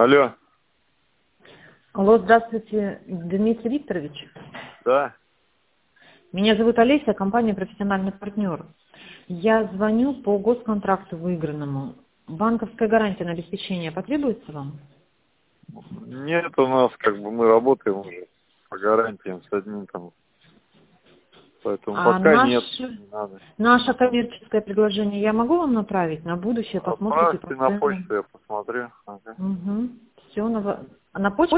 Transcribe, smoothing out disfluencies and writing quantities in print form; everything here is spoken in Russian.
Алло. Алло, здравствуйте, Дмитрий Викторович. Да. Меня зовут Олеся, компания «Профессиональный партнер». Я звоню по госконтракту выигранному. Банковская гарантия на обеспечение потребуется вам? Нет, у нас мы работаем уже по гарантиям с одним там. Поэтому пока нет, не надо. Наше коммерческое предложение я могу вам направить на будущее, посмотрите по Отправьте на ценам. почту, я посмотрю. Ага. Угу. Все, на почту.